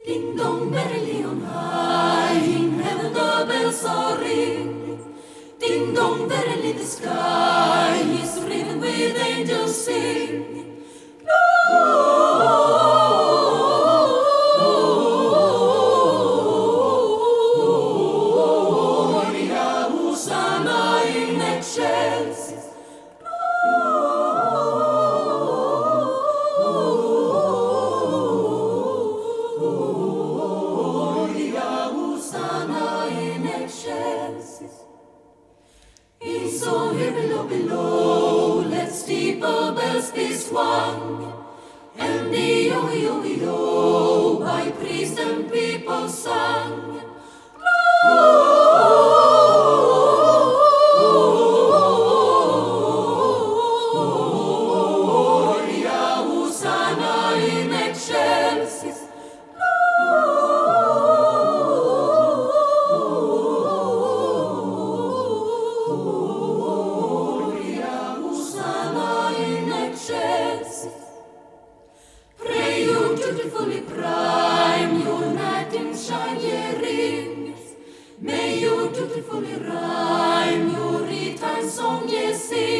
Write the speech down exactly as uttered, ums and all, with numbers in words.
Ding dong merrily on high, in heaven the bells are ring. Ding dong merrily the sky is riven with angels sing. Gloria, Hosanna in excelsis. So here below, below, let steeple bells be swung, and the oh-yo-yo by priest and people sung. Gloria, Hosanna in excelsis. Pray you dutifully prime your knight in shine ye rings. May you dutifully rhyme your return song ye sing.